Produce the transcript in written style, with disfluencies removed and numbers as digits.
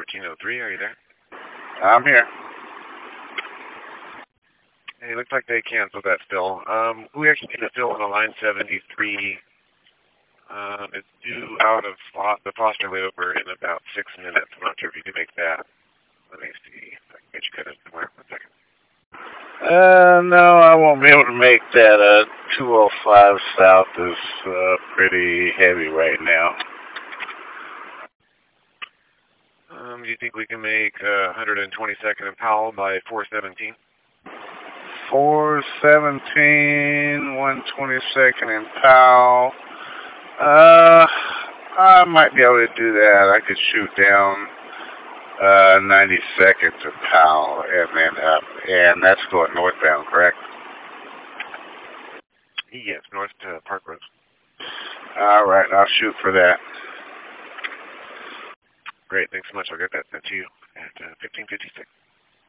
1403, are you there? I'm here. Hey, looks like they canceled that fill. We actually need a fill on the line 73. It's due out of the Foster layover in about 6 minutes. I'm not sure if you can make that. Let me see if I can get you cut in somewhere. 1 second. No, I won't be able to make that. 205 South is pretty heavy right now. Do you think we can make 122nd and Powell by 417? 417, 122nd and Powell. I might be able to do that. I could shoot down 92nd to Powell and then up. And that's going northbound, correct? Yes, north to Park Road. All right, I'll shoot for that. Great, thanks so much. I'll get that sent to you at 1556.